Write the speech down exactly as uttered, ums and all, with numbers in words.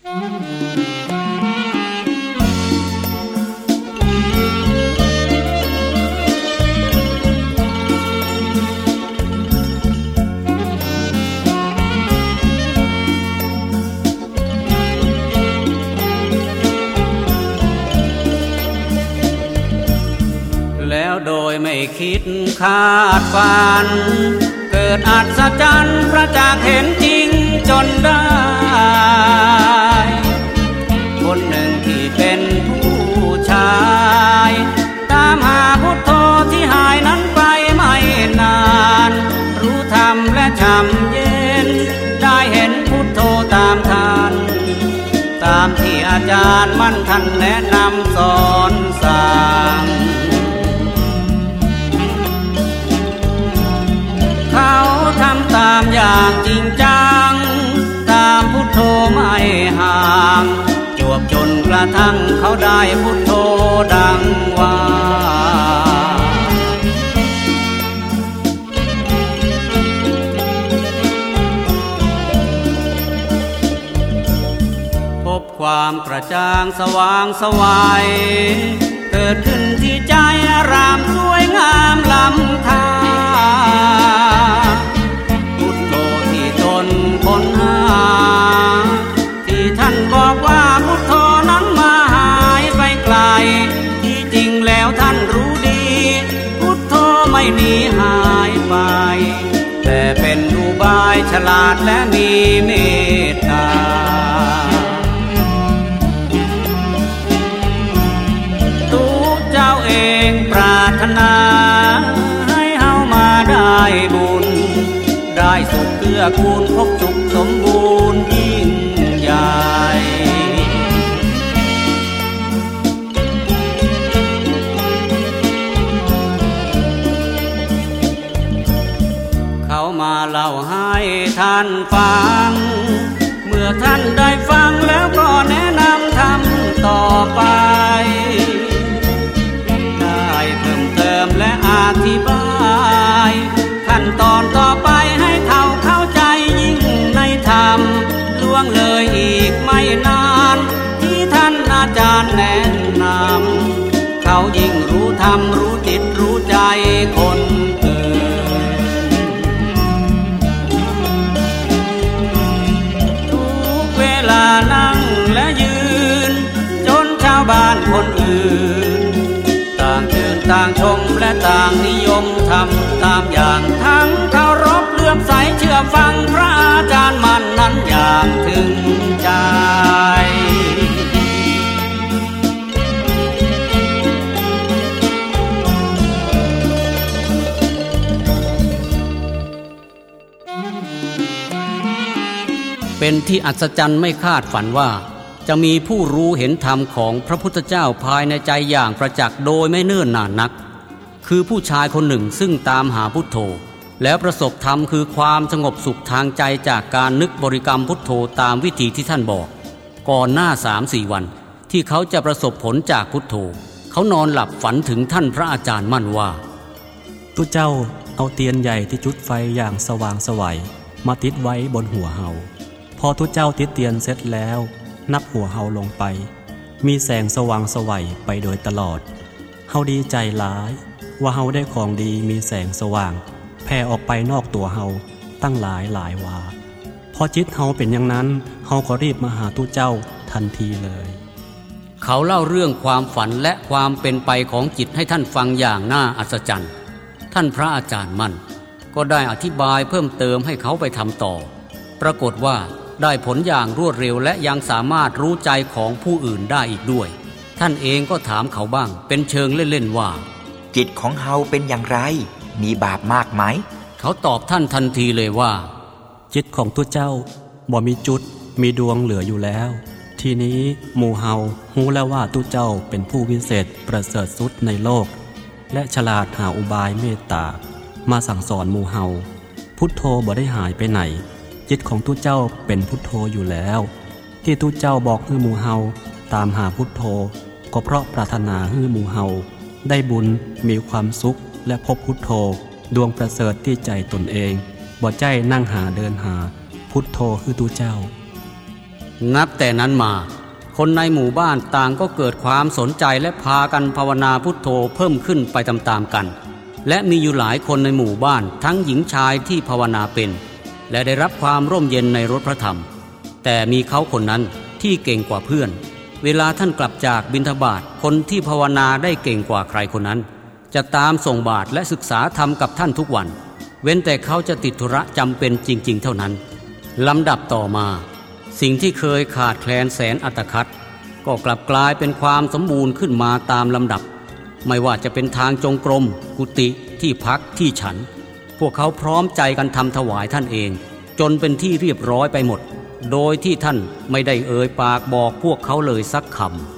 แล้วโดยไม่คิดคาดฝันเกิดอัศจรรย์ประจักษ์เห็นจริงจนได้คนหนึ่งที่เป็นผู้ชายตามหาพุทโธที่หายนั้นไปไม่นานรู้ธรรมและช่ำเย็นได้เห็นพุทโธตามทันตามที่อาจารย์มั่นท่านแนะนำสอนสั่งเขาทำตามอย่างจริงจังตามพุทโธไม่ห่างจวบจนกระทั่งเขาได้พุทโธดังว่าพบความกระจ่างสว่างไสวเกิดขึ้นที่ใจอารามสวยงามล้ำค่าพุทโธที่ตนค้นหาที่ท่านบอกว่าพุทโธนั้นมาหายไปไกลที่จริงแล้วท่านรู้ดีพุทโธไม่หนีหายไปแต่เป็นอุบายฉลาดและมีเมตตาเจ้าเองปรารถนาให้เฮามาได้บุญได้สุขเกื้อกูลพบสุขสมบูรณ์ยิ่งใหญ่เขามาเล่าให้ท่านฟังเมื่อท่านได้ฟังแล้วก็แนะนำทำต่อไปและอธิบายขั้นตอนต่อไปให้เขาเข้าใจยิ่งในธรรมล่วงเลยอีกไม่นานที่ท่านอาจารย์แนะนำเขายิ่งรู้ธรรมรู้จิตรู้ใจคนเกินทุกเวลานั่งและยืนจนชาวบ้านคนอื่นต่างชื่นต่างชมและต่างนิยมทำตามอย่างทั้งเคารพเลื่อมใสเชื่อฟังพระอาจารย์มั่นนั้นอย่างถึงใจเป็นที่อัศจรรย์ไม่คาดฝันว่าจะมีผู้รู้เห็นธรรมของพระพุทธเจ้าภายในใจอย่างประจักษ์โดยไม่เนิ่นนานนักคือผู้ชายคนหนึ่งซึ่งตามหาพุทโธแล้วประสบธรรมคือความสงบสุขทางใจจากการนึกบริกรรมพุทโธตามวิธีที่ท่านบอกก่อนหน้า สามสี่ วันที่เขาจะประสบผลจากพุทโธเขานอนหลับฝันถึงท่านพระอาจารย์มั่นว่าตุเจ้าเอาเทียนใหญ่ที่จุดไฟอย่างสว่างไสวมาติดไว้บนหัวเฮาพอตุเจ้าติดเทียนเสร็จแล้วนับหัวเฮาลงไปมีแสงสว่างไสวไปโดยตลอดเฮาดีใจหลายว่าเฮาได้ของดีมีแสงสว่างแผ่ออกไปนอกตัวเฮาตั้งหลายหลายวาพอจิตเฮาเป็นอย่างนั้นเฮาก็รีบมาหาตุเจ้าทันทีเลยเขาเล่าเรื่องความฝันและความเป็นไปของจิตให้ท่านฟังอย่างน่าอัศจรรย์ท่านพระอาจารย์มั่นก็ได้อธิบายเพิ่มเติมให้เขาไปทำต่อปรากฏว่าได้ผลอย่างรวดเร็วและยังสามารถรู้ใจของผู้อื่นได้อีกด้วยท่านเองก็ถามเขาบ้างเป็นเชิงเล่นๆว่าจิตของเฮาเป็นอย่างไรมีบาปมากไหมเขาตอบท่านทันทีเลยว่าจิตของตุเจ้าบ่มีจุดมีดวงเหลืออยู่แล้วทีนี้หมู่เฮาฮู้แล้วว่าตุเจ้าเป็นผู้วิเศษประเสริฐสุดในโลกและฉลาดหาอุบายเมตตามาสั่งสอนหมู่เฮาพุทโธบ่ได้หายไปไหนจิตของตุเจ้าเป็นพุทโธอยู่แล้วที่ตุเจ้าบอกให้หมู่เฮาตามหาพุทโธก็เพราะปรารถนาให้หมู่เฮาได้บุญมีความสุขและพบพุทโธดวงประเสริฐที่ใจตนเองบ่ใจนั่งหาเดินหาพุทโธคือตุเจ้านับแต่นั้นมาคนในหมู่บ้านต่างก็เกิดความสนใจและพากันภาวนาพุทโธเพิ่มขึ้นไปตามๆกันและมีอยู่หลายคนในหมู่บ้านทั้งหญิงชายที่ภาวนาเป็นและได้รับความร่มเย็นในรสพระธรรมแต่มีเขาคนนั้นที่เก่งกว่าเพื่อนเวลาท่านกลับจากบิณฑบาตคนที่ภาวนาได้เก่งกว่าใครคนนั้นจะตามส่งบาตรและศึกษาธรรมกับท่านทุกวันเว้นแต่เขาจะติดธุระจำเป็นจริงๆเท่านั้นลำดับต่อมาสิ่งที่เคยขาดแคลนแสนอัตคัดก็กลับกลายเป็นความสมบูรณ์ขึ้นมาตามลำดับไม่ว่าจะเป็นทางจงกรมกุฏิที่พักที่ฉันพวกเขาพร้อมใจกันทำถวายท่านเองจนเป็นที่เรียบร้อยไปหมดโดยที่ท่านไม่ได้เอ่ยปากบอกพวกเขาเลยสักคำ